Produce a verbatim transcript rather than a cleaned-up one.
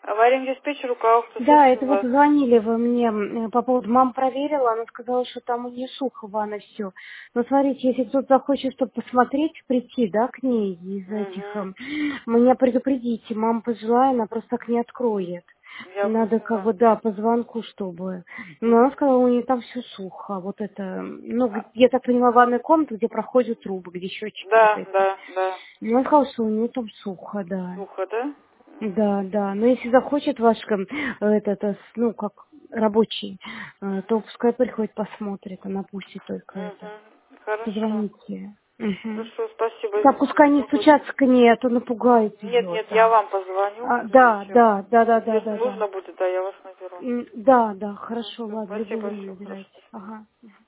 Аварийный диспетчер, у кого кто Да, слушает это вот вас? звонили вы мне м, по поводу, мама проверила, она сказала, что там у нее сухо ванна все. Но смотрите, если кто-то захочет, чтобы посмотреть, прийти, да, к ней из этих, Угу. эм, меня предупредите, мама пожилая, она просто так не откроет. Я Надо как поняла. бы, да, по звонку, чтобы. Но она Мгм. сказала, у нее там все сухо. Вот это, ну, г- А, я так понимаю, ванная комната, где проходят трубы, где счетчики вот Да, эти. да, да. Ну, она сказала, что у нее там сухо, да. Сухо, да? Да, да. Но если захочет ваш ком- этот, э, с- ну, как рабочий, э, то пускай приходит, посмотрит, она пусть только это. Угу. Хорошо. Позвоните. Мгм. Хорошо, спасибо, Так, извините за пускай не беспокойство. стучаться к ней, а то напугает Нет, ее, нет, я да. вам позвоню А, уже да, вечером. да, да, да, да, Если да, да. нужно будет, да, я вас наберу. М, Да, да, Угу. хорошо, Все, ладно, в любое спасибо, время все, хорошо, набирайте. до свидания. Ага.